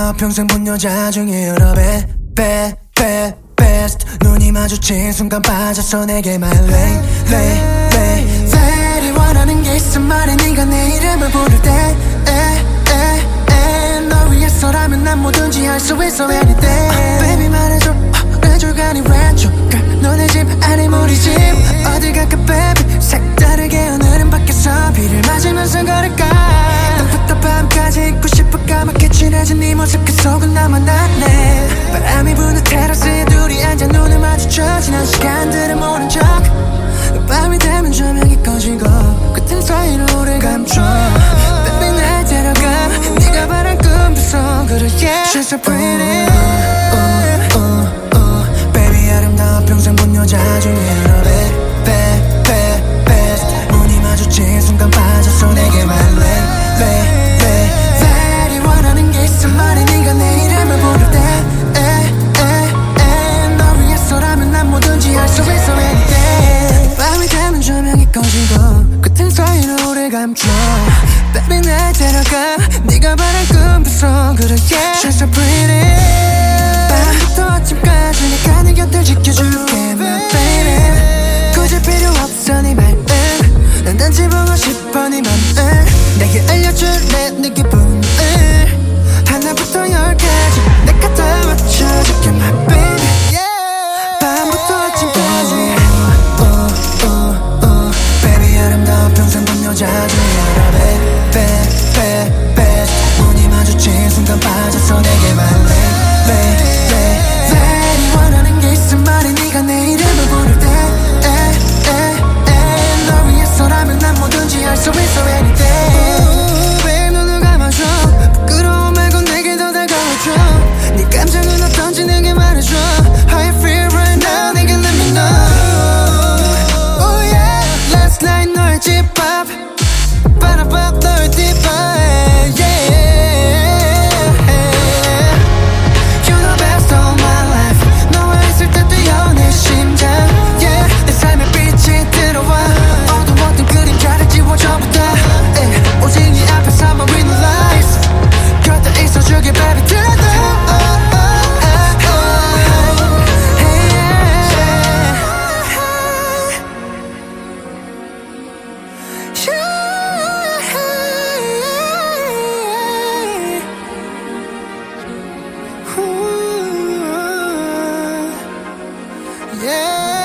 너 평생 본 여자 중에 you're the best 눈이 마주친 순간 빠졌어 내게 my lady 원하는 게 있어 말해 네가 내 이름을 부를 때 너 위해서라면 난 뭐든지 할 수 있어 anything baby 말해줘 왼쪽 아니 왼쪽 girl 너네 집 아니 우리 집 어디 갈까 baby 색다르게 오늘은 밖에서 비를 맞으면서 걸을까 낮부터 밤까지 있고 싶어 까맣게 칠해진 네 모습 그 속은 나만 아네 바람이 부는 테라스에 둘이 앉아 눈을 마주쳐 지난 시간들을 모른 척 밤이 되면 조명이 꺼지고 끝은 사이로 오래 감춰 Baby 날 데려가 네가 바란 꿈도 속으로 yeah She's so pretty Baby 아름다워 평생 본 여자 중에 you're the best 눈이 마주친 순간 빠졌어 내게 my lady 원하는 게 있어 말해 네가 내 이름을 부를 때 너 위해서라면 난 뭐든지 할 수 있어 anything 밤이 되면 조명이 꺼지고 끝은 사이로 오래 감춰 Baby 날 데려가 네가 바란 꿈도 속으로 yeah She's so pretty 밤부터 아침까지 내가 네 곁을 지켜줄게 my baby 굳이 필요 없어 네 말은 난 단지 보고 싶어 네 맘을 내게 알려줄래 네 기분을 하나부터 열까지 내가 다 맞춰줄게 my baby 밤부터 아침까지 Baby 아름다워 평생 본 여자 중에 you're the best 눈이 마주친 순간 빠졌어 내게 my lady 원하는 게 있어 말해 네가 내 이름을 부를 때 너 위해서라면 난 뭐든지 할 수 있어 anything babe 눈을 감아줘 부끄러워 말고 내게 더 다가와줘 네 감정은 어떤지 내게 말해줘 How you feel right now 내게 let me know Oh yeah Last night 너의 집 앞 바라봐 너의 뒷발 yeah You're the best of my life 너와 있을 때 뛰어 내 심장 yeah 내 삶의 빛이 들어와 어두웠던 그림자를 지워줘부터 오직 네 앞에서만 realize 곁에 있어주길 baby 들어도 Yeah